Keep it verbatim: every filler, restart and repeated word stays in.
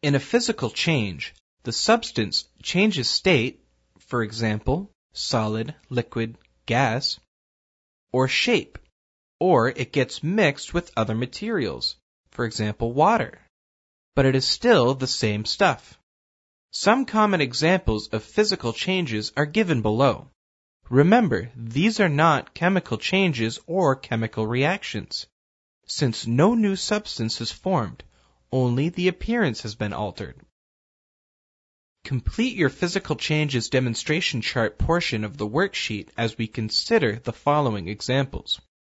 In a physical change, the substance changes state, for example, solid, liquid, gas, or shape, or it gets mixed with other materials, for example, water, but it is still the same stuff. Some common examples of physical changes are given below. Remember, these are not chemical changes or chemical reactions, since no new substance is formed, only the appearance has been altered. Complete your physical changes demonstration chart portion of the worksheet as we consider the following examples.